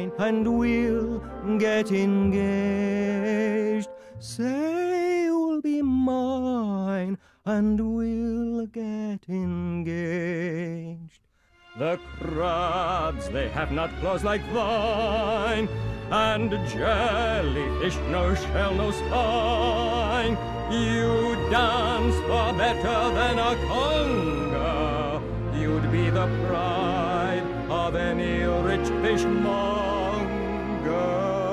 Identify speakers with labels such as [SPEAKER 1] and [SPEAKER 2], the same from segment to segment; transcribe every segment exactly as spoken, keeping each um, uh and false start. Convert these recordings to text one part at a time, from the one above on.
[SPEAKER 1] mine, and we'll get engaged. Say you'll be mine, and we'll get engaged. The crabs, they have not claws like thine, and jellyfish, no shell, no spine. You dance far better than a conga. You'd be the pride of any rich fishmonger.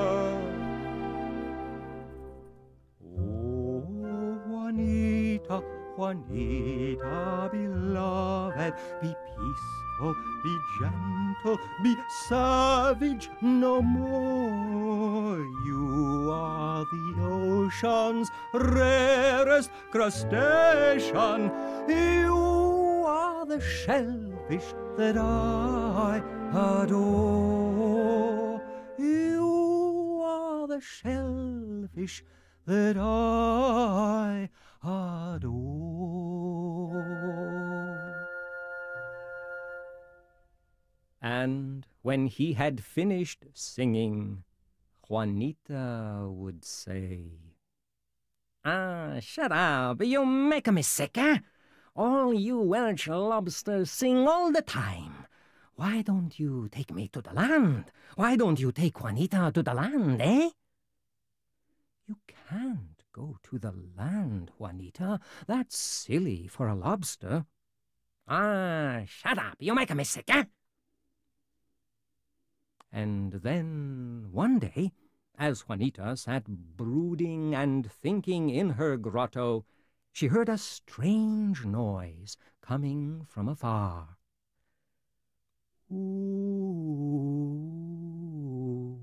[SPEAKER 1] Oh, Juanita, Juanita, beloved, be peaceful, be gentle, be savage no more. You are the ocean's rarest crustacean. You are the shellfish that I adore. You are the shellfish that I adore. And when he had finished singing, Juanita would say,
[SPEAKER 2] Ah, shut up, you make me sick, eh? All you Welsh lobsters sing all the time. Why don't you take me to the land? Why don't you take Juanita to the land, eh? You can't go to the land, Juanita. That's silly for a lobster. Ah, shut up, you make me sick, eh? And then one day, as Juanita sat brooding and thinking in her grotto, she heard a strange noise coming from afar. Ooh,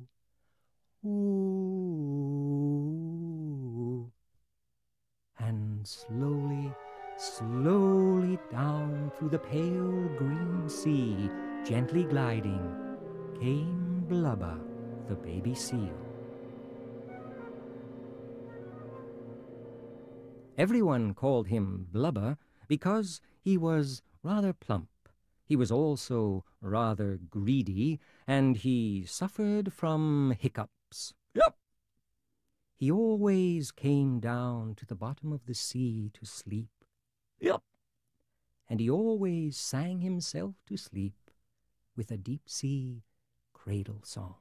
[SPEAKER 2] ooh. And slowly, slowly down through the pale green sea, gently gliding, came Blubber, the baby seal. Everyone called him Blubber because he was rather plump. He was also rather greedy, and he suffered from hiccups. Yep. He always came down to the bottom of the sea to sleep. Yep. And he always sang himself to sleep with a deep-sea cradle song.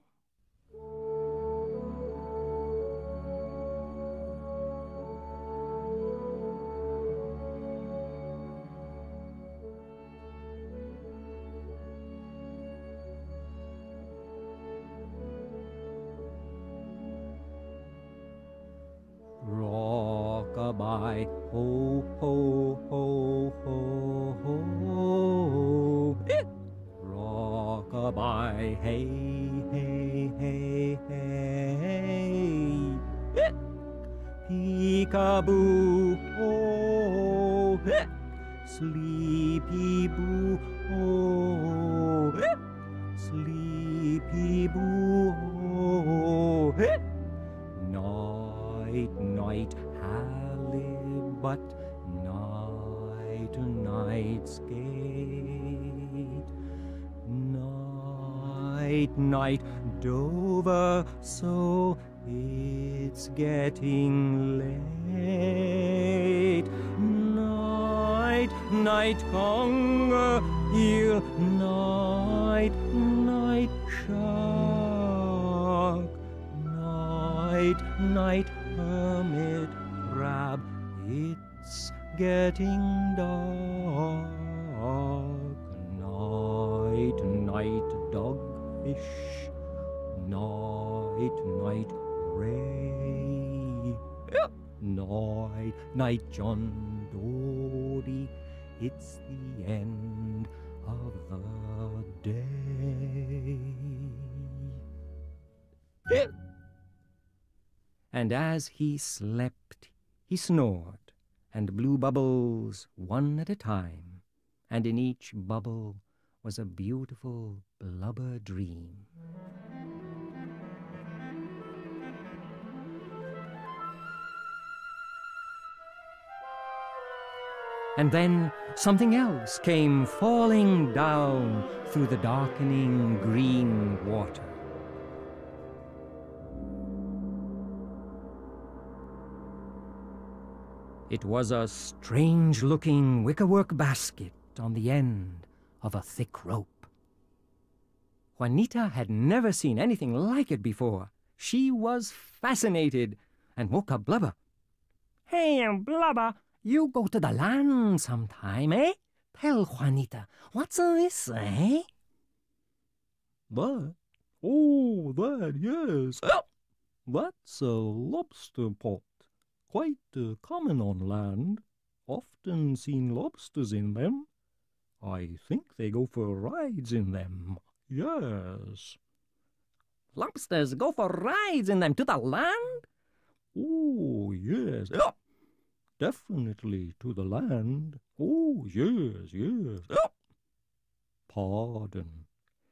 [SPEAKER 2] Rock-a-bye, ho, ho, ho, ho, ho. Rock-a-bye, hey, hey, hey, hey. Peek-a-boo, oh. Sleepy-boo, oh. Sleepy-boo, oh. Night, night, halibut, night, night, skate. Night, night, Dover, so it's getting late. Night, night, conger, eel, night, night, shark. Night, night, hermit crab, it's getting dark. Night, night, dogfish, night, night, ray. Night, night, John Dory, it's the end of the day. And as he slept, he snored, and blew bubbles one at a time, and in each bubble was a beautiful blubber dream. And then something else came falling down through the darkening green water. It was a strange-looking wickerwork basket on the end of a thick rope. Juanita had never seen anything like it before. She was fascinated and woke up Blubber. "Hey, Blubber, you go to the land sometime, eh? Tell Juanita, what's this, eh?"
[SPEAKER 1] That? Oh, that, yes. That's a lobster pot. Quite uh, common on land. Often seen lobsters in them. I think they go for rides in them. Yes.
[SPEAKER 2] "Lobsters go for rides in them to the land?"
[SPEAKER 1] Oh, yes. Definitely to the land. Oh, yes, yes. Pardon.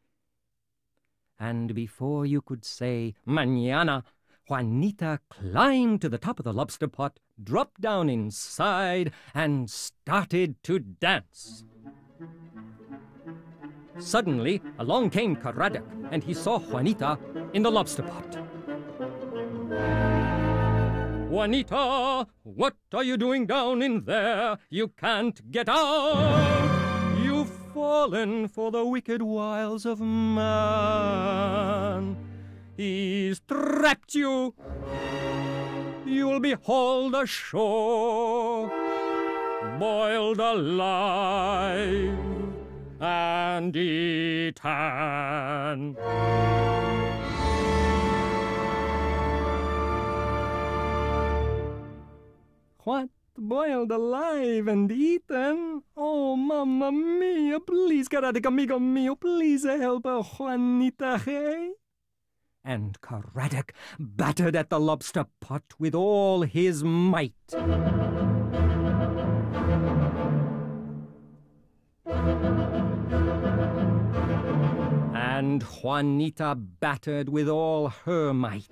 [SPEAKER 2] And before you could say "Mañana," Juanita climbed to the top of the lobster pot, dropped down inside, and started to dance. Suddenly, along came Caradoc, and he saw Juanita in the lobster pot. "Juanita, what are you doing down in there? You can't get out! You've fallen for the wicked wiles of man. He's trapped you. You'll be hauled ashore, boiled alive, and eaten." "What? Boiled alive and eaten? Oh, mamma mia! Please, Caradoc, amigo mio, please help a Juanita, hey?" And Caradoc battered at the lobster pot with all his might. And Juanita battered with all her might.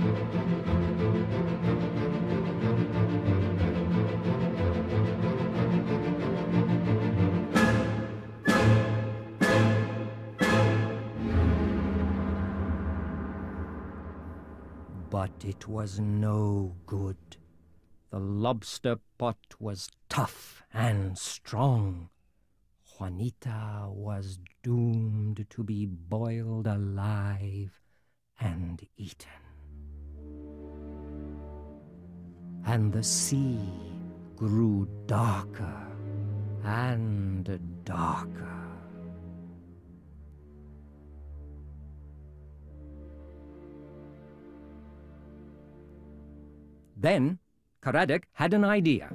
[SPEAKER 2] But it was no good. The lobster pot was tough and strong. Juanita was doomed to be boiled alive and eaten. And the sea grew darker and darker. Then Caradoc had an idea.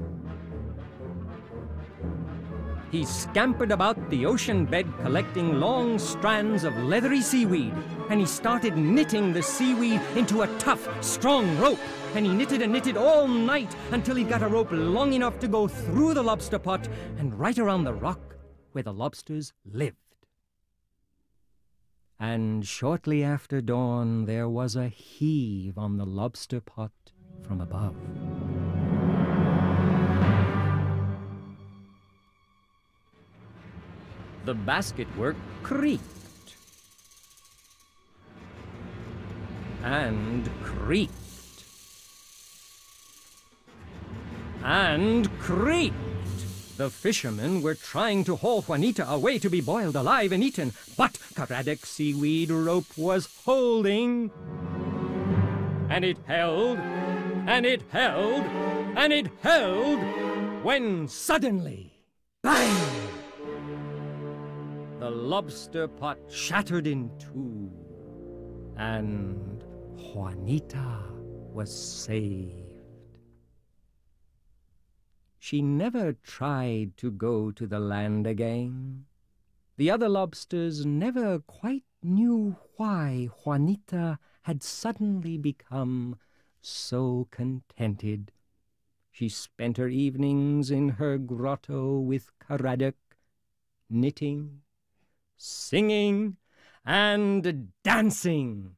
[SPEAKER 2] He scampered about the ocean bed collecting long strands of leathery seaweed, and he started knitting the seaweed into a tough, strong rope. And he knitted and knitted all night until he got a rope long enough to go through the lobster pot and right around the rock where the lobsters lived. And shortly after dawn, there was a heave on the lobster pot from above. The basketwork creaked and creaked and creaked. The fishermen were trying to haul Juanita away to be boiled alive and eaten, but Caradoc's seaweed rope was holding. And it held, and it held, and it held, when suddenly, bang! The lobster pot shattered in two, and Juanita was saved. She never tried to go to the land again. The other lobsters never quite knew why Juanita had suddenly become so contented. She spent her evenings in her grotto with Caradoc, knitting, singing, and dancing.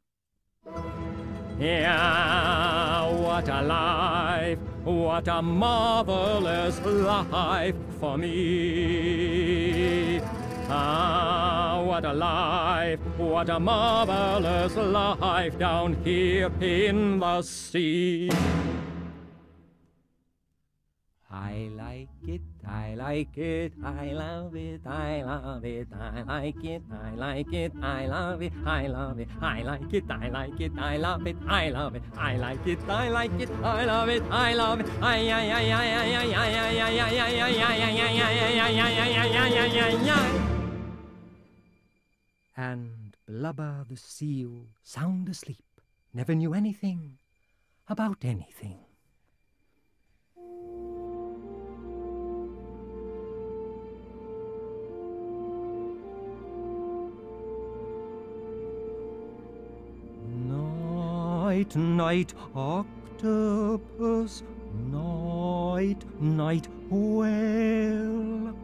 [SPEAKER 2] Yeah, what a life, what a marvelous life for me. Ah, what a life, what a marvelous life down here in the sea. I like it, I like it, I love it, I love it, I like it, I like it, I love it, I love it, I like it, I like it, I love it, I love it, I like it, I like it, I love it, I love it, I I I I I I I I I I. And Blubber the seal, sound asleep, never knew anything about anything. Night, night, octopus, night, night, whale.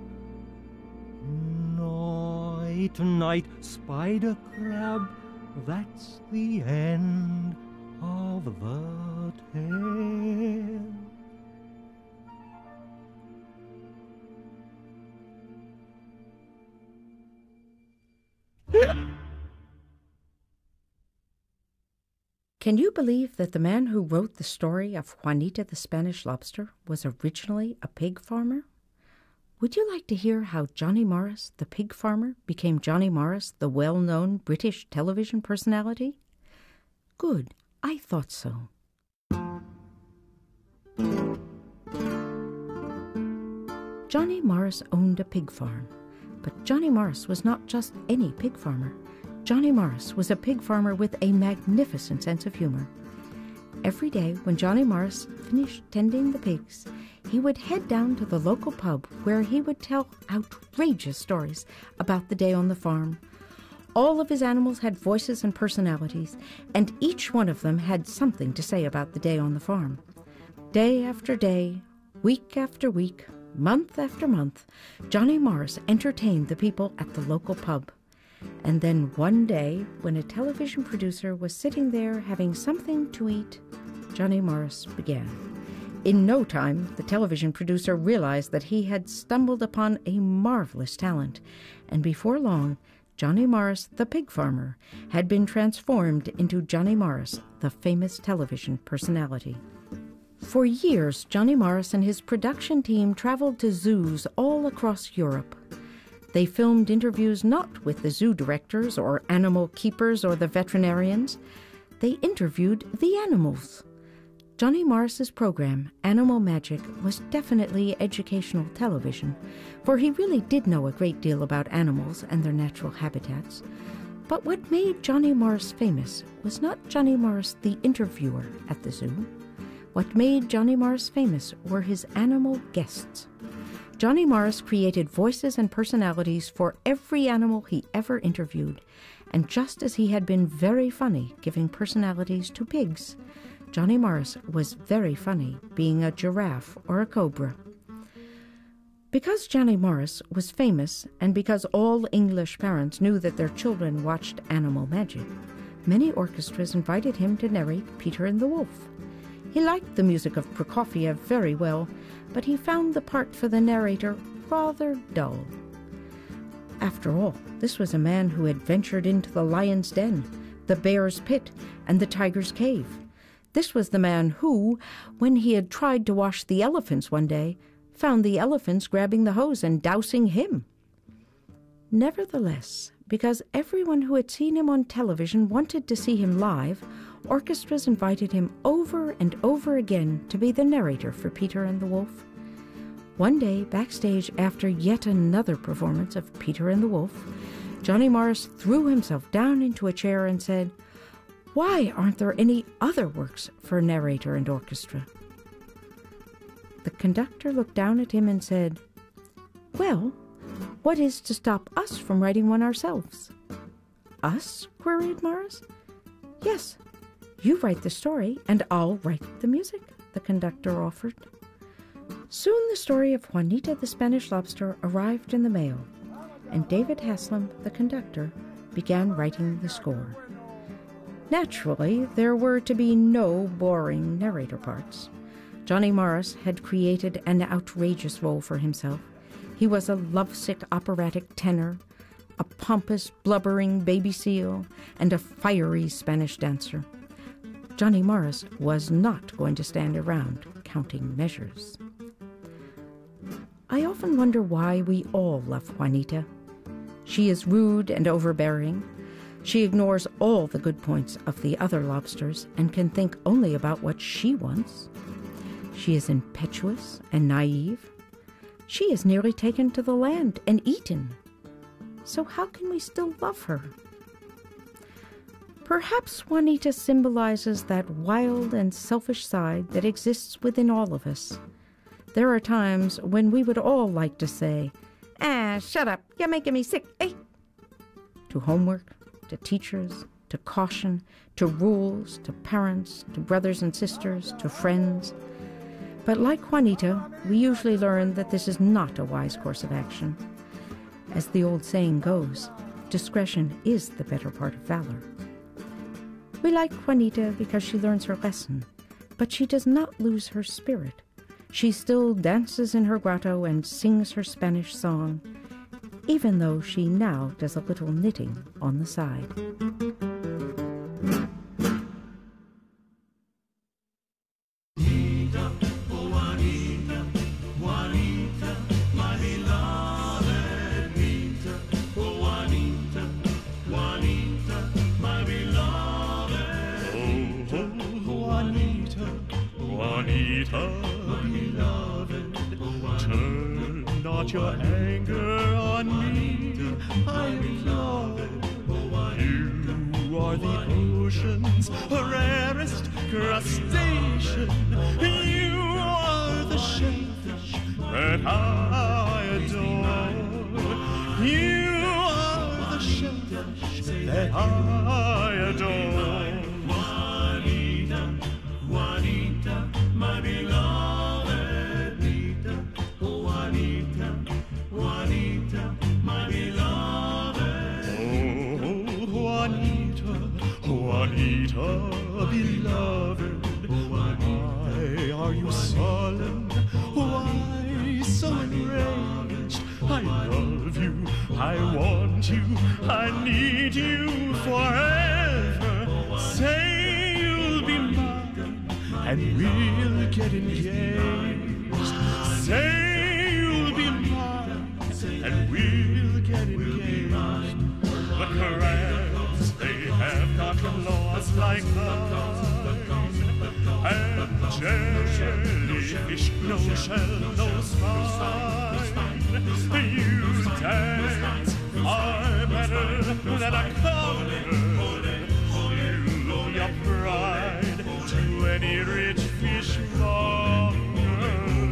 [SPEAKER 2] Night, night, spider crab, that's the end of the tale.
[SPEAKER 3] Can you believe that the man who wrote the story of Juanita the Spanish Lobster was originally a pig farmer? Would you like to hear how Johnny Morris, the pig farmer, became Johnny Morris, the well-known British television personality? Good, I thought so. Johnny Morris owned a pig farm, but Johnny Morris was not just any pig farmer. Johnny Morris was a pig farmer with a magnificent sense of humor. Every day when Johnny Morris finished tending the pigs, he would head down to the local pub where he would tell outrageous stories about the day on the farm. All of his animals had voices and personalities, and each one of them had something to say about the day on the farm. Day after day, week after week, month after month, Johnny Morris entertained the people at the local pub. And then one day, when a television producer was sitting there having something to eat, Johnny Morris began. In no time, the television producer realized that he had stumbled upon a marvelous talent, and before long, Johnny Morris, the pig farmer, had been transformed into Johnny Morris, the famous television personality. For years, Johnny Morris and his production team traveled to zoos all across Europe. They filmed interviews not with the zoo directors or animal keepers or the veterinarians. They interviewed the animals. Johnny Morris's program, Animal Magic, was definitely educational television, for he really did know a great deal about animals and their natural habitats. But what made Johnny Morris famous was not Johnny Morris the interviewer at the zoo. What made Johnny Morris famous were his animal guests. Johnny Morris created voices and personalities for every animal he ever interviewed, and just as he had been very funny giving personalities to pigs, Johnny Morris was very funny being a giraffe or a cobra. Because Johnny Morris was famous, and because all English parents knew that their children watched Animal Magic, many orchestras invited him to narrate Peter and the Wolf. He liked the music of Prokofiev very well, but he found the part for the narrator rather dull. After all, this was a man who had ventured into the lion's den, the bear's pit, and the tiger's cave. This was the man who, when he had tried to wash the elephants one day, found the elephants grabbing the hose and dousing him. Nevertheless, because everyone who had seen him on television wanted to see him live, orchestras invited him over and over again to be the narrator for Peter and the Wolf. One day, backstage after yet another performance of Peter and the Wolf, Johnny Morris threw himself down into a chair and said, "Why aren't there any other works for narrator and orchestra?" The conductor looked down at him and said, "Well, what is to stop us from writing one ourselves?" "Us?" queried Morris. "Yes. You write the story, and I'll write the music," the conductor offered. Soon the story of Juanita the Spanish Lobster arrived in the mail, and David Haslam, the conductor, began writing the score. Naturally, there were to be no boring narrator parts. Johnny Morris had created an outrageous role for himself. He was a lovesick operatic tenor, a pompous, blubbering baby seal, and a fiery Spanish dancer. Johnny Morris was not going to stand around counting measures. often wonder why we all love Juanita. She is rude and overbearing. She ignores all the good points of the other lobsters and can think only about what she wants. She is impetuous and naive. She is nearly taken to the land and eaten. So how can we still love her? Perhaps Juanita symbolizes that wild and selfish side that exists within all of us. There are times when we would all like to say, "Ah, shut up, you're making me sick, eh?" To homework, to teachers, to caution, to rules, to parents, to brothers and sisters, to friends. But like Juanita, we usually learn that this is not a wise course of action. As the old saying goes, discretion is the better part of valor. We like Juanita because she learns her lesson, but she does not lose her spirit. She still dances in her grotto and sings her Spanish song, even though she now does a little knitting on the side.
[SPEAKER 4] Your anger on me, I love it. You are the ocean's rarest crustacean. You are the shellfish that I adore. You are the shellfish that I adore. Juanita, Juanita, my beloved Nita. Juanita, Juanita, my beloved. Oh, Juanita, Juanita, beloved. Why are you sullen? Why so enraged? I love you, I want you, I need you forever. Say you'll be mine, and we'll get engaged. Say you'll be mine, and we'll get engaged. The crabs, they have got claws like mine, and jellyfish, no shell, no spine. You dance are better than a coward. You your pride to any rich fish monger.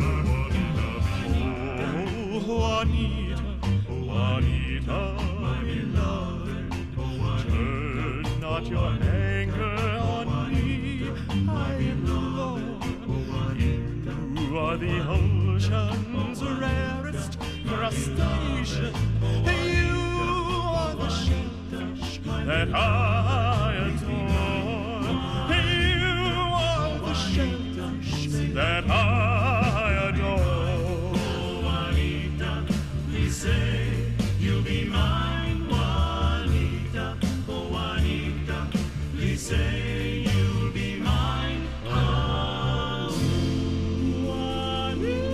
[SPEAKER 4] Oh, Juanita, Juanita, my beloved, turn not your anger on me, I love. You are the ocean's rarest crustacean. You are the shellfish that I adore. You are the shellfish that I adore. Oh, Juanita, please say you'll be mine, Juanita. Oh, Juanita, please say you'll be mine. Oh, Juanita.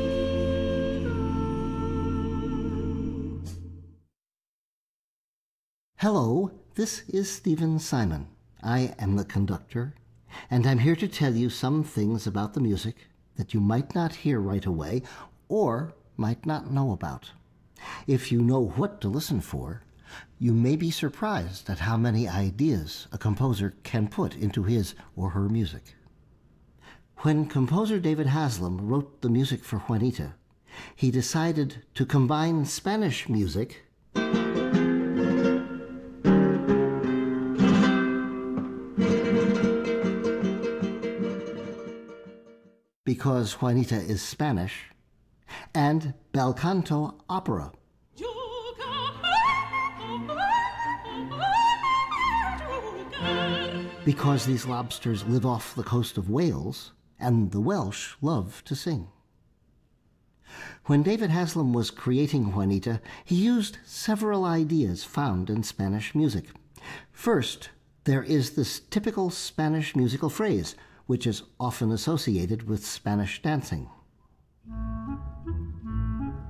[SPEAKER 5] Hello, this is Stephen Simon. I am the conductor, and I'm here to tell you some things about the music that you might not hear right away or might not know about. If you know what to listen for, you may be surprised at how many ideas a composer can put into his or her music. When composer David Haslam wrote the music for Juanita, he decided to combine Spanish music because Juanita is Spanish, and bel canto opera. Because these lobsters live off the coast of Wales, and the Welsh love to sing. When David Haslam was creating Juanita, he used several ideas found in Spanish music. First, there is this typical Spanish musical phrase, which is often associated with Spanish dancing.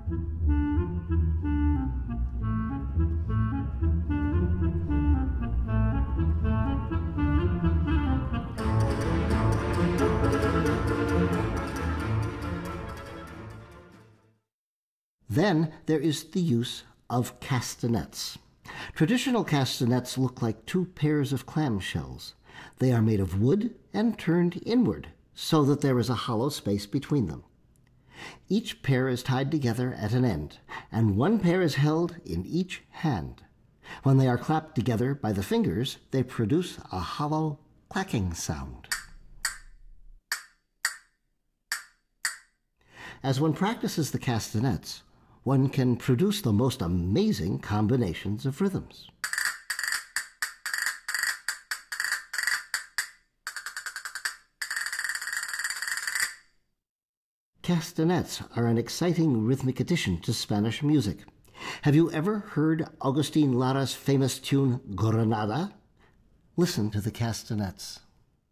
[SPEAKER 5] Then there is the use of castanets. Traditional castanets look like two pairs of clamshells. They are made of wood and turned inward so that there is a hollow space between them. Each pair is tied together at an end, and one pair is held in each hand. When they are clapped together by the fingers, they produce a hollow clacking sound. As one practices the castanets, one can produce the most amazing combinations of rhythms. Castanets are an exciting rhythmic addition to Spanish music. Have you ever heard Agustin Lara's famous tune, Granada? Listen to the castanets.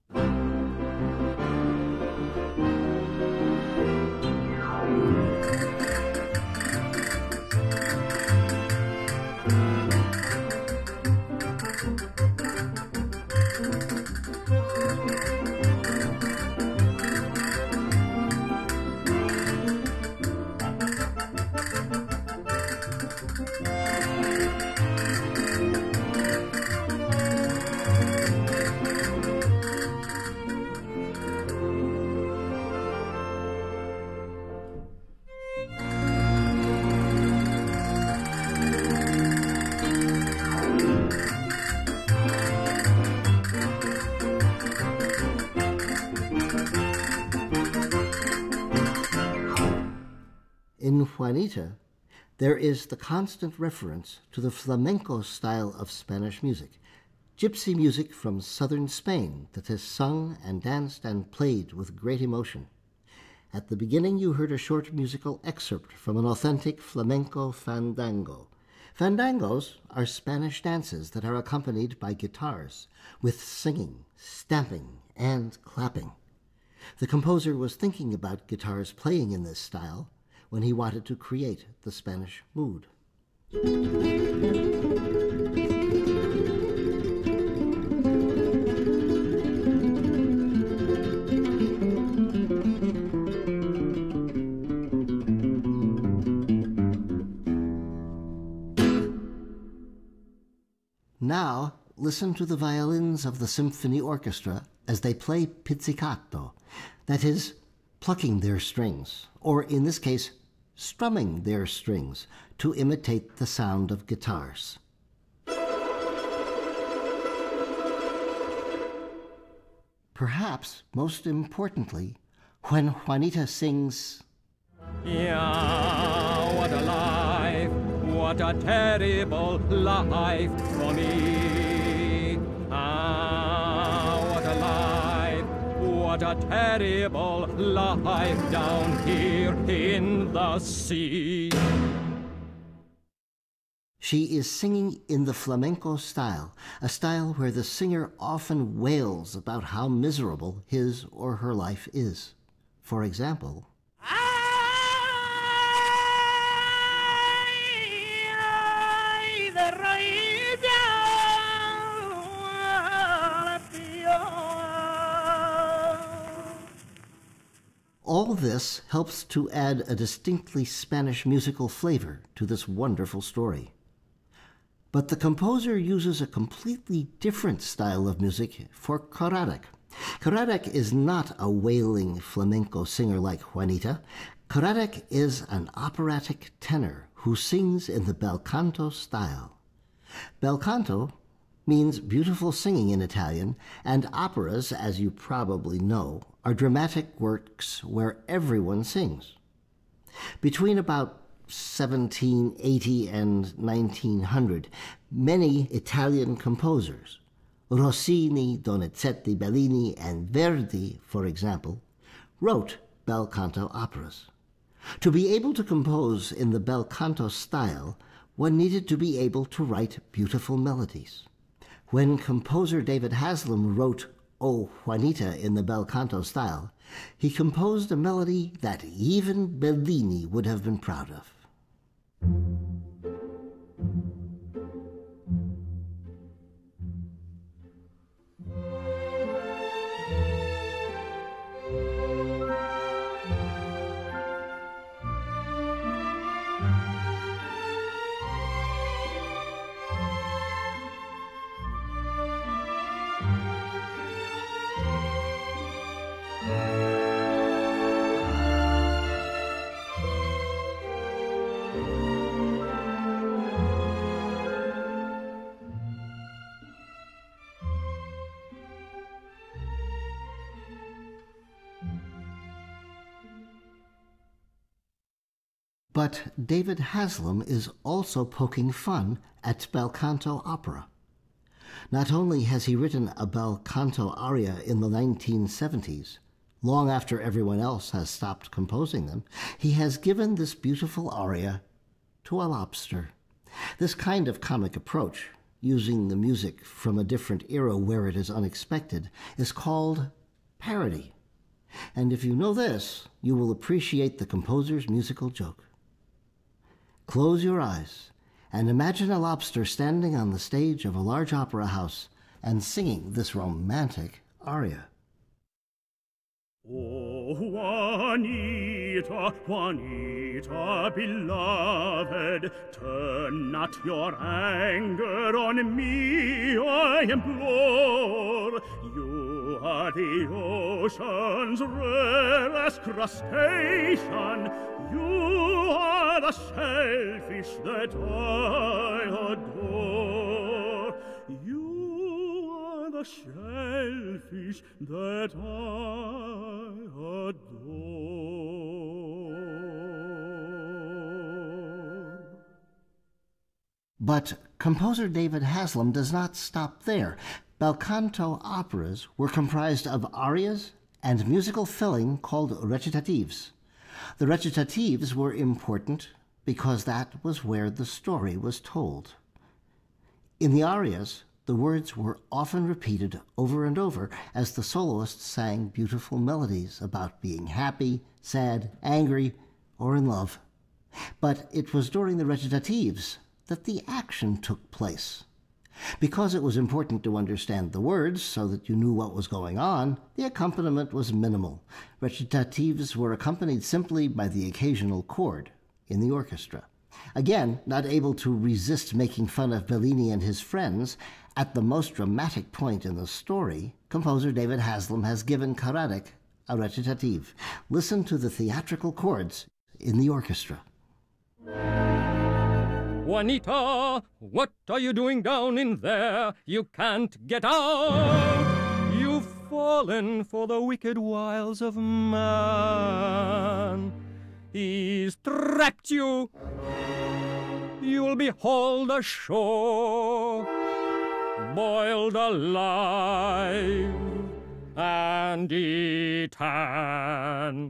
[SPEAKER 5] In Juanita, there is the constant reference to the flamenco style of Spanish music, gypsy music from southern Spain that is sung and danced and played with great emotion. At the beginning, you heard a short musical excerpt from an authentic flamenco fandango. Fandangos are Spanish dances that are accompanied by guitars, with singing, stamping, and clapping. The composer was thinking about guitars playing in this style when he wanted to create the Spanish mood. Now, listen to the violins of the symphony orchestra as they play pizzicato, that is, plucking their strings, or in this case, strumming their strings to imitate the sound of guitars. Perhaps most importantly, when Juanita sings,
[SPEAKER 1] Yeah, what a life, what a terrible life for me. Ah, what a life, what a terrible life down here in the sea.
[SPEAKER 5] she is singing in the flamenco style, a style where the singer often wails about how miserable his or her life is. For example, all this helps to add a distinctly Spanish musical flavor to this wonderful story. But the composer uses a completely different style of music for Caradoc. Caradoc is not a wailing flamenco singer like Juanita. Caradoc is an operatic tenor who sings in the bel canto style. Bel canto means beautiful singing in Italian, and operas, as you probably know, are dramatic works where everyone sings. Between about seventeen eighty and nineteen hundred, many Italian composers, Rossini, Donizetti, Bellini, and Verdi, for example, wrote bel canto operas. To be able to compose in the bel canto style, one needed to be able to write beautiful melodies. When composer David Haslam wrote O Juanita in the bel canto style, he composed a melody that even Bellini would have been proud of. But David Haslam is also poking fun at bel canto opera. Not only has he written a bel canto aria in the nineteen seventies, long after everyone else has stopped composing them, he has given this beautiful aria to a lobster. This kind of comic approach, using the music from a different era where it is unexpected, is called parody. And if you know this, you will appreciate the composer's musical joke. Close your eyes and imagine a lobster standing on the stage of a large opera house and singing this romantic aria.
[SPEAKER 4] Oh, Juanita, Juanita, beloved, turn not your anger on me, I implore. You are the ocean's rarest crustacean. You are the shellfish that I adore. You are the shellfish that I adore.
[SPEAKER 5] But composer David Haslam does not stop there. Bel canto operas were comprised of arias and musical filling called recitatives. The recitatives were important because that was where the story was told. In the arias, the words were often repeated over and over as the soloists sang beautiful melodies about being happy, sad, angry, or in love. But it was during the recitatives that the action took place. Because it was important to understand the words so that you knew what was going on, the accompaniment was minimal. Recitatives were accompanied simply by the occasional chord in the orchestra. Again, not able to resist making fun of Bellini and his friends, at the most dramatic point in the story, composer David Haslam has given Karadik a recitative. Listen to the theatrical chords in the orchestra.
[SPEAKER 2] Juanita, what are you doing down in there? You can't get out. You've fallen for the wicked wiles of man. He's trapped you. You'll be hauled ashore, boiled alive, and eaten.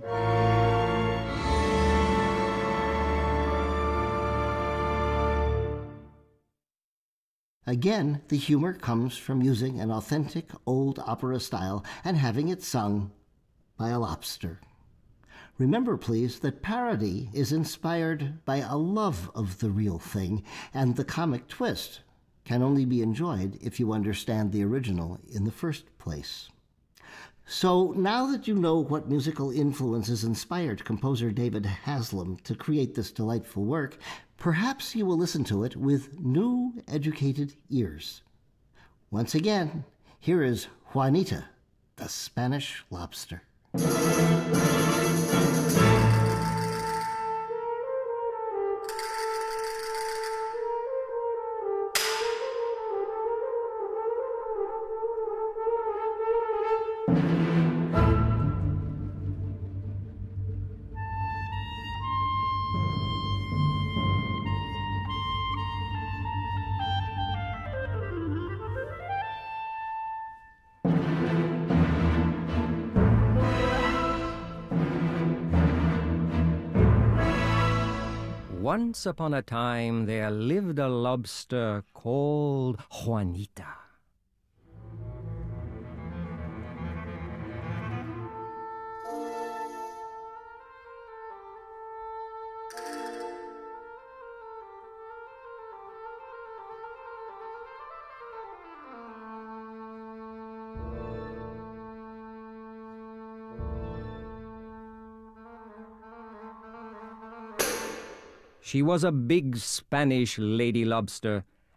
[SPEAKER 5] Again, the humor comes from using an authentic old opera style and having it sung by a lobster. Remember, please, that parody is inspired by a love of the real thing, and the comic twist can only be enjoyed if you understand the original in the first place. So now that you know what musical influences inspired composer David Haslam to create this delightful work, perhaps you will listen to it with new, educated ears. Once again, here is Juanita, the Spanish lobster.
[SPEAKER 2] Once upon a time there lived a lobster called Juanita. She was a big Spanish lady lobster,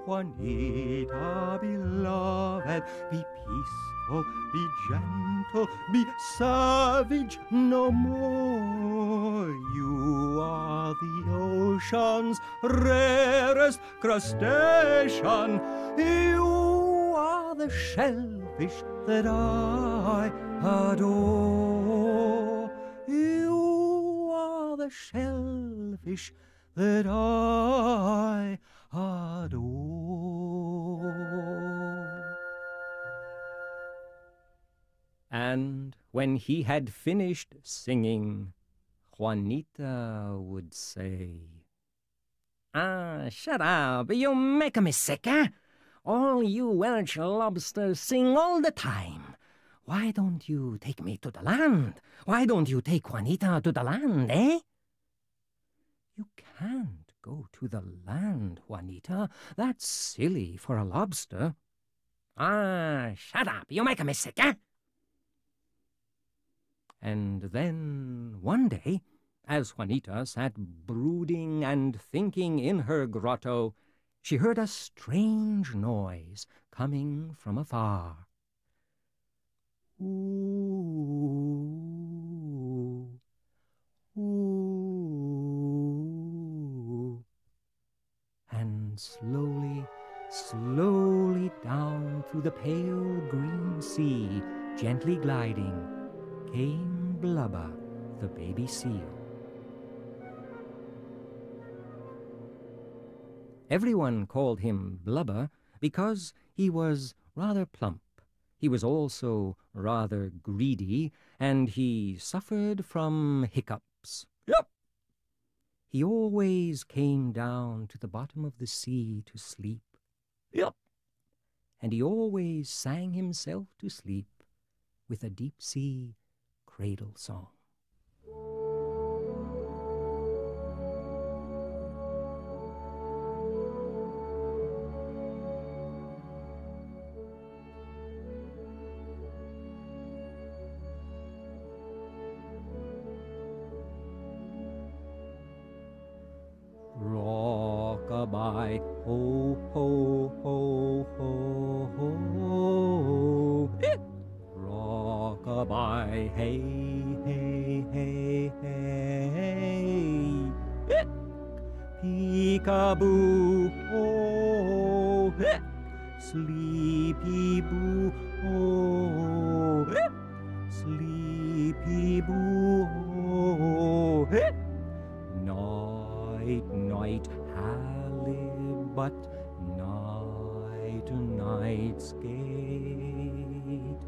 [SPEAKER 1] Juanita, beloved, be peaceful, be gentle, be savage no more. You are the ocean's rarest crustacean. You are the shellfish that I adore. You are the shellfish that I adore.
[SPEAKER 2] And when he had finished singing, Juanita would say, "Ah, shut up, you make me sick, eh? All you Welsh lobsters sing all the time. Why don't you take me to the land? Why don't you take Juanita to the land, eh?" "You can't go to the land, Juanita. That's silly for a lobster." "Ah, shut up, you make me sick, eh?" And then, one day, as Juanita sat brooding and thinking in her grotto, she heard a strange noise coming from afar. Ooh, ooh. And slowly, slowly down through the pale green sea, gently gliding, came Blubber, the baby seal. Everyone called him Blubber because he was rather plump. He was also rather greedy, and he suffered from hiccups. Yep. He always came down to the bottom of the sea to sleep. Yep. And he always sang himself to sleep with a deep-sea cradle song. Rock-a-bye, ho, ho, ho, ho, ho, ho. Rock-a-bye, hey, hey, hey, hey. Peek-a-boo, oh, sleepy-boo, oh, sleepy-boo, oh. Night, night, halibut, night, night's gate.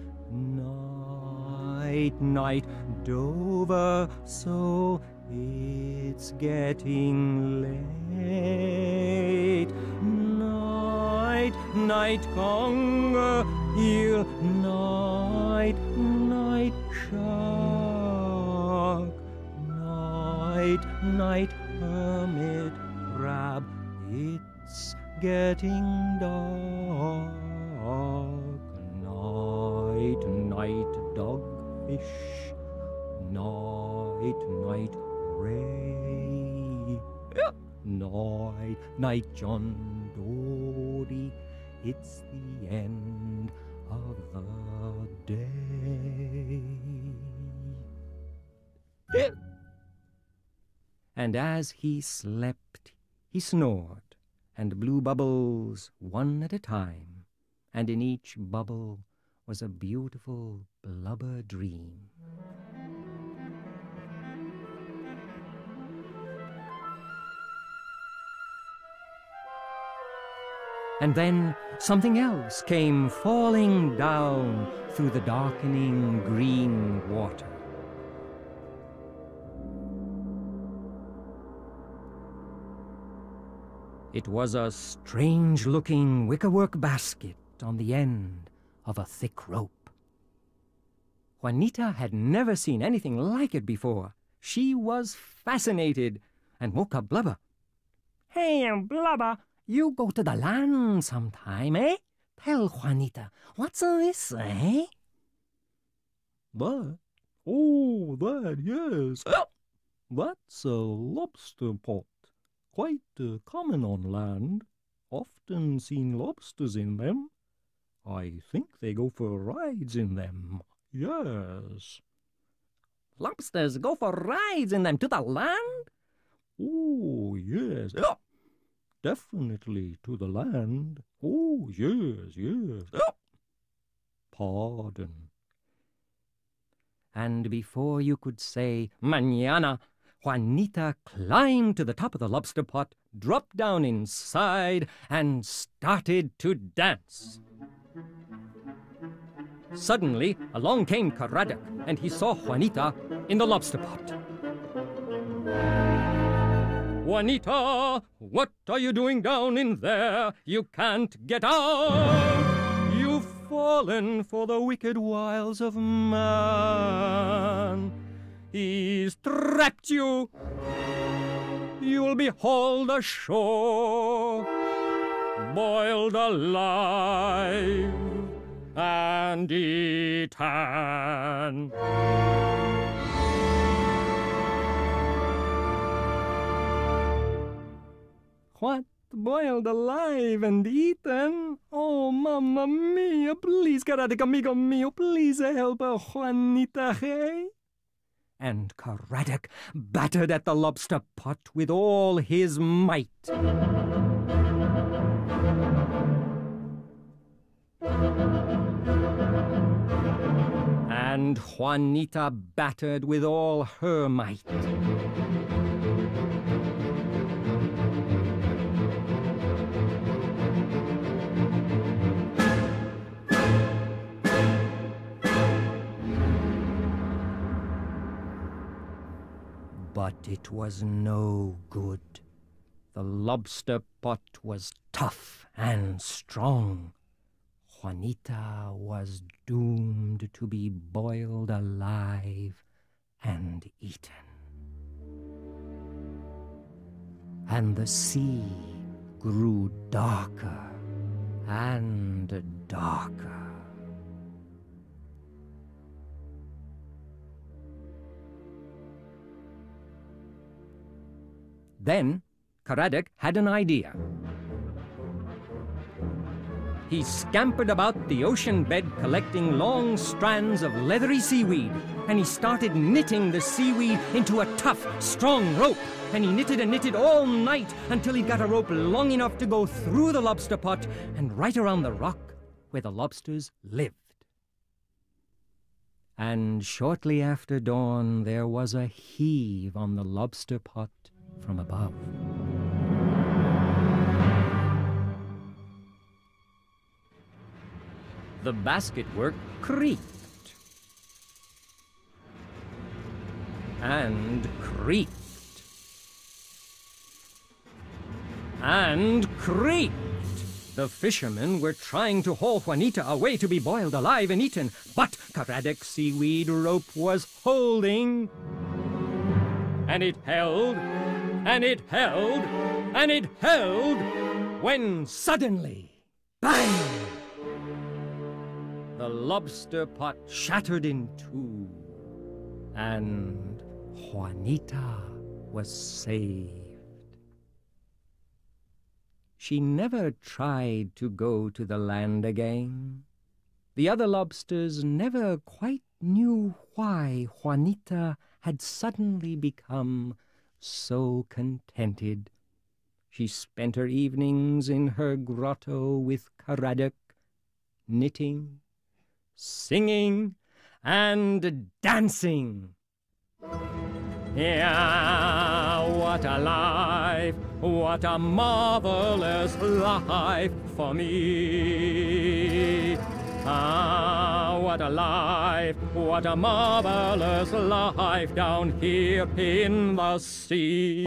[SPEAKER 2] Night, night, Dover, so it's getting late. Night, night, conger, heel, night, night, shark. Night, night, hermit crab, it's getting dark. Night, night, dogfish, night, night, ray. Night, night, John Dory, it's the end of the day. And as he slept, he snored, and blew bubbles one at a time, and in each bubble was a beautiful blubber dream. And then something else came falling down through the darkening green water. It was a strange-looking wickerwork basket on the end of a thick rope. Juanita had never seen anything like it before. She was fascinated and woke up Blubber. "Hey, Blubber, you go to the land sometime, eh? Tell Juanita, what's this, eh?"
[SPEAKER 1] That? Oh, that, yes. That's a lobster pot. Quite uh, common on land. often seen lobsters in them. I think they go for rides in them. Yes.
[SPEAKER 2] Lobsters go for rides in them to the land?
[SPEAKER 1] Oh, yes. Oh, definitely to the land. Oh, yes, yes. Oh. Pardon.
[SPEAKER 2] And before you could say, Mañana, Juanita climbed to the top of the lobster pot, dropped down inside, and started to dance. Suddenly, along came Caradoc, and he saw Juanita in the lobster pot. Juanita, what are you doing down in there? You can't get out! You've fallen for the wicked wiles of man. He's trapped you. You'll be hauled ashore, boiled alive, and eaten. What? Boiled alive and eaten? Oh, mamma mia, please, Caradoc, amigo mio, please help a Juanita, hey? And Caradoc battered at the lobster pot with all his might. And Juanita battered with all her might. But it was no good. The lobster pot was tough and strong. Juanita was doomed to be boiled alive and eaten. And the sea grew darker and darker. Then Caradoc had an idea. He scampered about the ocean bed collecting long strands of leathery seaweed, and he started knitting the seaweed into a tough, strong rope. And he knitted and knitted all night until he got a rope long enough to go through the lobster pot and right around the rock where the lobsters lived. And shortly after dawn, there was a heave on the lobster pot from above. The basketwork creaked and creaked and creaked. The fishermen were trying to haul Juanita away to be boiled alive and eaten, but Caradoc's seaweed rope was holding. And it held, and it held, and it held, when suddenly, bang! The lobster pot shattered in two, and Juanita was saved. She never tried to go to the land again. The other lobsters never quite knew why Juanita had suddenly become so contented. She spent her evenings in her grotto with Caradoc, knitting, singing, and dancing. Yeah, what a life, what a marvelous life for me. Ah, what a life, what a marvelous life down here in the sea.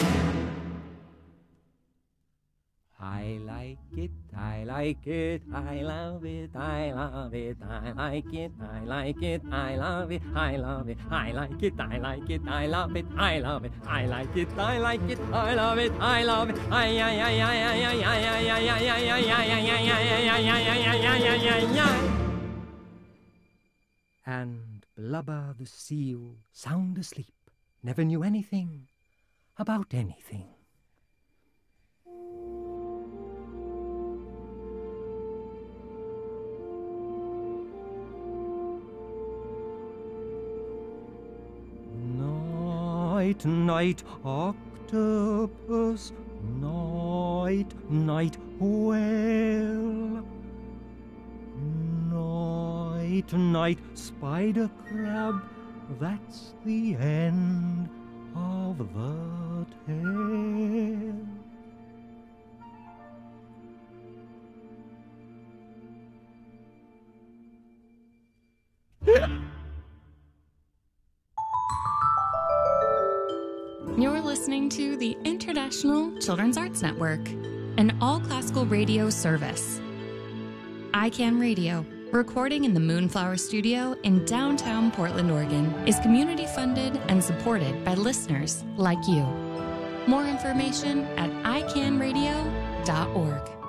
[SPEAKER 2] I like it, I like it, I love it, I love it, I like it, I like it, I love it, I love it, I like it, I like it, I love it, I love it, I like it, I like it, I love it, I love it, ay ay ay ay ay ay ay ay ay ay ay ay ay ay ay ay ay. And Blubber the seal, sound asleep, never knew anything about anything.
[SPEAKER 1] night, night, octopus, night, night, whale. Night, night, spider crab, that's the end of the tale.
[SPEAKER 6] You're listening to the International Children's Arts Network, an all-classical radio service. I CAN Radio, recording in the Moonflower Studio in downtown Portland, Oregon, is community-funded and supported by listeners like you. More information at i can radio dot org.